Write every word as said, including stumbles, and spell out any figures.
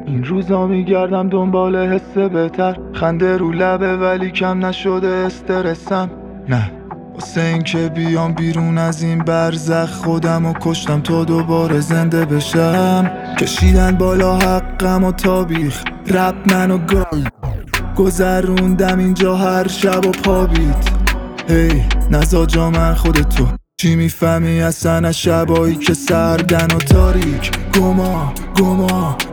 این روزا میگردم دنبال حس بهتر، خنده رو لبه ولی کم نشده استرسم. نه واسه این که بیام بیرون از این برزخ خودم و کشتم تا دوباره زنده بشم. کشیدن بالا حقم و تابیخ رپ منو گای گذروندم اینجا هر شب و پابیت. هی نزا جا من خودتو چی میفهمی اصلا از شبایی که سردن و تاریک. گما گما